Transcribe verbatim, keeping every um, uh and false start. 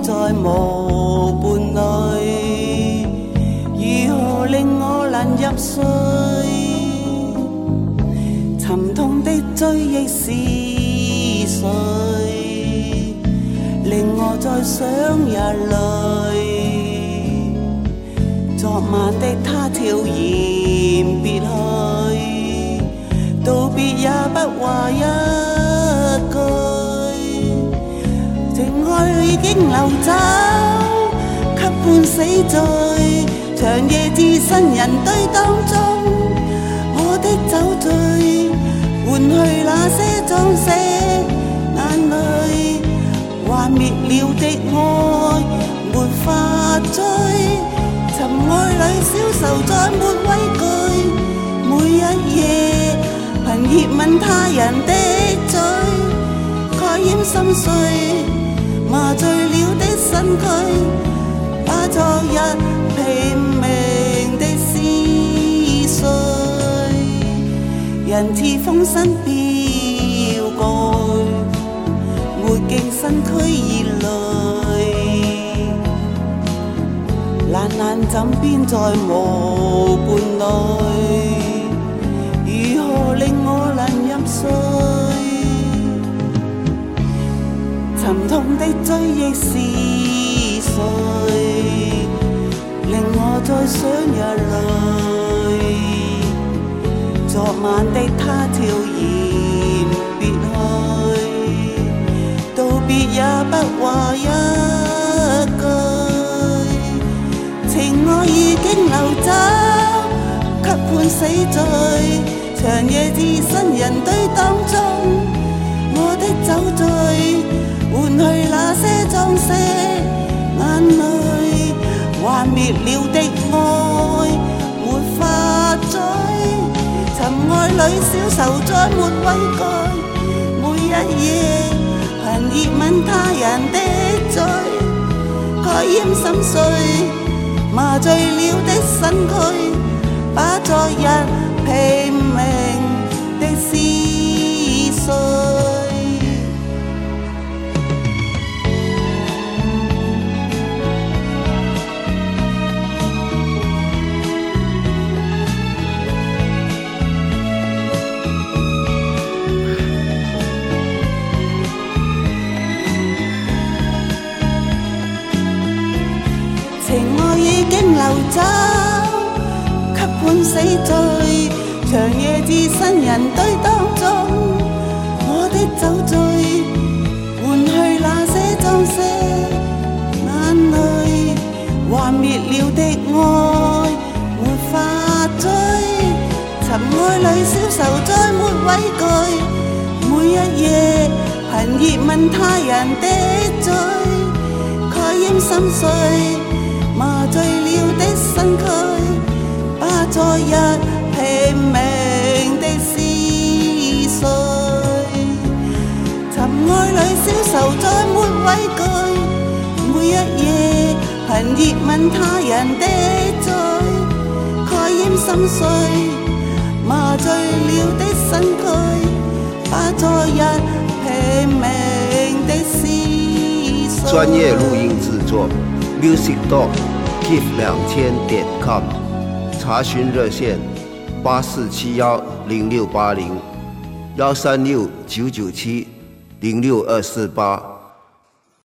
再無伴侶，如何令我能入睡？沉痛的追憶是誰，令我再想也累。昨晚的他悄然別去，道別也不話一句，情愛已經流走，給判死罪。長夜置身人堆當中，我的酒醉換去那些裝飾眼淚，幻滅了的愛沒法追。尋愛裏消愁再沒畏懼，每一夜憑熱吻他人的嘴，蓋掩心碎，麻醉了的身軀，把昨日拼命的撕碎。人似風身飄過，沒勁身軀熱淚。懶懶枕邊再無伴侶，如何令我能入睡？沉痛的追憶是誰，令我再想也累。昨晚的他悄然別去，道別也不話一句。情愛已經流走，給判死罪。長夜置身人堆當中，我的酒醉換去那些裝飾眼淚，幻滅了的愛沒法追。尋愛裏消愁再沒畏懼，每一夜憑熱吻他人的嘴，蓋掩心碎，麻醉了的身軀，把昨日拼命的撕碎。情愛已經流走，給判死罪。長夜置身人堆當中，我的酒醉換去那些裝飾眼淚，幻滅了的愛沒法追。尋愛裏消愁再沒畏懼，每一夜憑熱吻他人的嘴，蓋掩心碎，麻醉了的身軀，把昨日拼命的撕碎。尋愛裏消愁再沒畏懼，每一夜憑熱吻他人的嘴，蓋掩心碎，麻醉了的身軀，把昨日拼命的撕碎。 專业录音制作 Music Dog Gift 两千点 com， 查询热线八四七幺零六八零幺三六九九七零六二四八。